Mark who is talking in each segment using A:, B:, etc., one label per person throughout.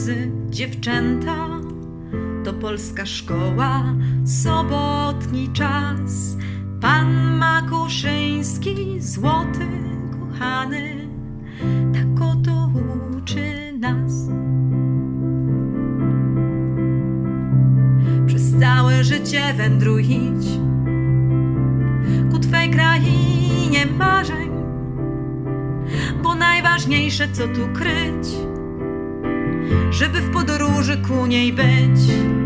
A: drodzy dziewczęta, to polska szkoła, sobotni czas. Pan Makuszyński, złoty, kochany, tak oto uczy nas. Przez całe życie wędruj, idź ku Twej krainie marzeń, bo najważniejsze co tu kryć, żeby w podróży ku niej być.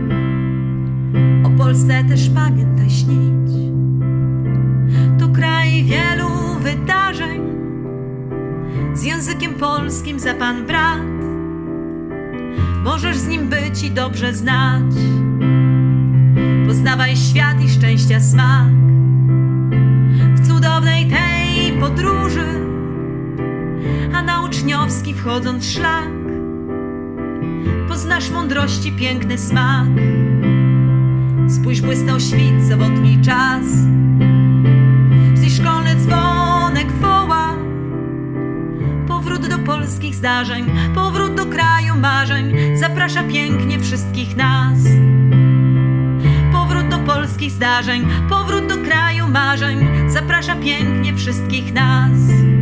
A: O Polsce też pamiętaj śnić, to kraj wielu wydarzeń, z językiem polskim za Pan brat, możesz z nim być i dobrze znać. Poznawaj świat i szczęścia smak w cudownej tej podróży, a na uczniowski wchodząc szlak poznasz mądrości piękny smak. Spójrz, błysnął świt, sobotni czas, gdzieś szkolny dzwonek woła. Powrót do polskich zdarzeń, powrót do kraju marzeń, zaprasza pięknie wszystkich nas. Powrót do polskich zdarzeń, powrót do kraju marzeń, zaprasza pięknie wszystkich nas.